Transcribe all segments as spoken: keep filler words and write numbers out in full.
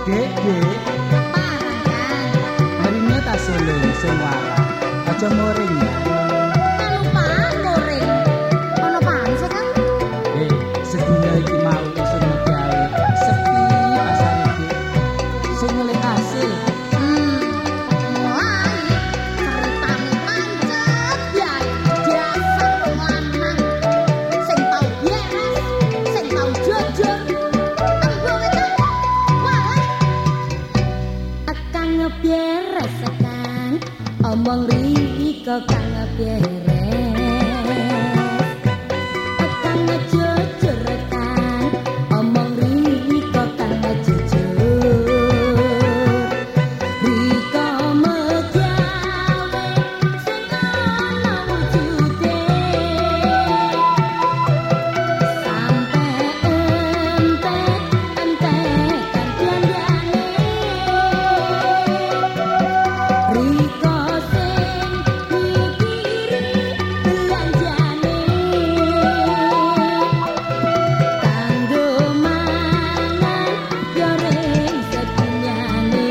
Dek, Dek. Parang. Marine ta sulung sing warak. Aja moring ya. Kelupaan goreng. Ono pan sih, Kang? Eh, sedina iki mau isun megawe. Sepi pasar iki. Sing ngelih hasil. Hmm. Mulai ceritane pancet biae. Dasar wong lanang sing tau beres, sing tau jujur. Embunge Kang. Waleh. Akang ngeberes Kang. Omong riko Kang ngeberes. Akang ngejujur Kang. Omong riko Kang ngejujur. Riko megawe sing ana wujude. Sampe entek entekan blandane. Riko sing mikiri belanjane. Kanggo mangan goreng sedunyane.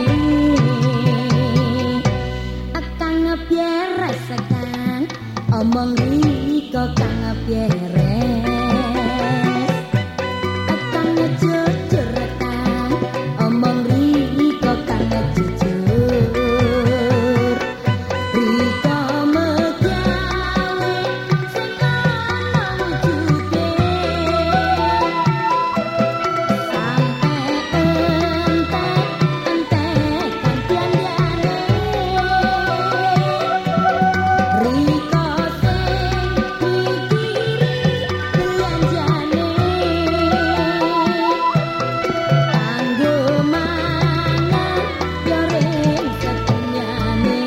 Akang ngeberes Kang. Omong riko Kang ngeberes. Akang ngejujur Kang. Omong riko Kang ngejujur. Riko megawe sing ana wujude. Sampe entek entekan blandane. Riko sing mikiri belanjane. Kanggo mangan goreng sedunyane.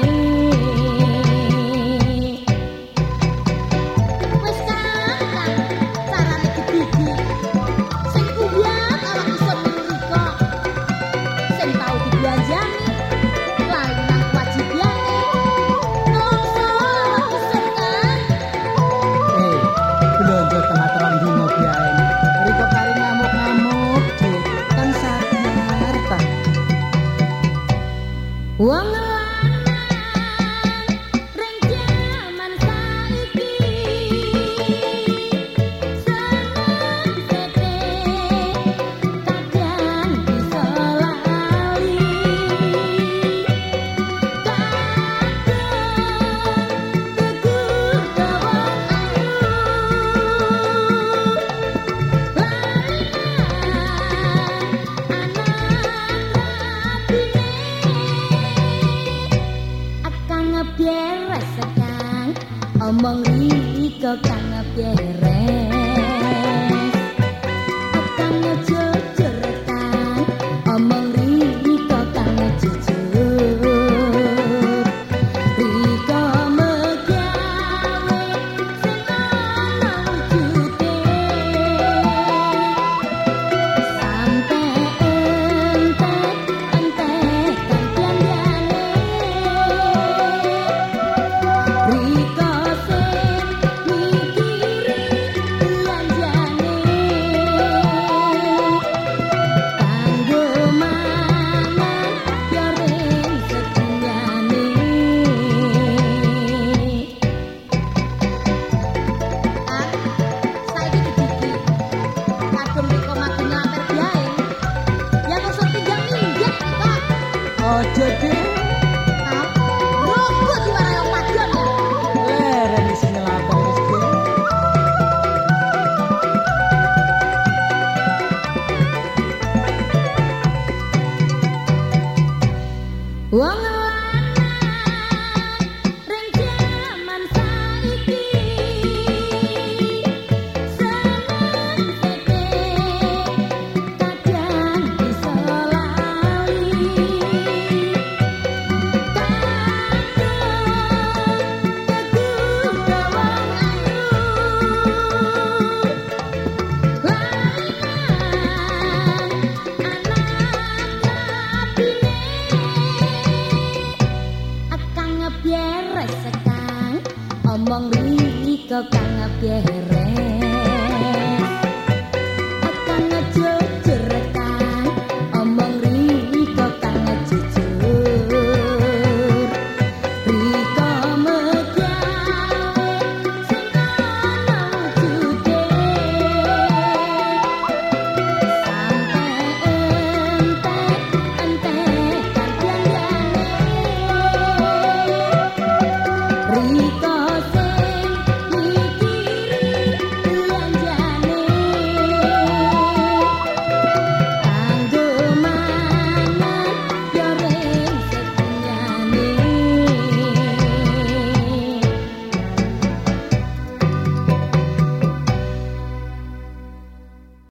Wis Kang, carane gedhi. Sing kuyat ora iso ngriko. Sing tau dibelanjani lali nang kewajibane. Nongso ora iso Kang. Eh, belanja tengah terang dino biae. Riko kari ngamuk-ngamuk, Dek. Kan sabar ta. Wong lanang ring jaman saiki seneng sete kadang bisa lali kadang tegur dawa ayu laringan anak rapine. Akang ngeberes Kang. Omong riko Kang ngeberes. Akang ngejujur Kang. Omong riko Kang ngejujur. Riko megawe sing ana wujude. Sampe entek entekan blandane. Riko sing mikiri belanjane. Kanggo mangan goreng sedunyane. Ah, saiki gedhi. Kagem Riko makin nglamper biae. Ya kok tinggal minggir Riko. Aja, Dek. Ah, rogo diwarai wong wadon ya. Leren isi nyelapor wis, Dek. Wong lanang ring jaman saiki seneng sete kadang bisa lali omong riko kang ngeberes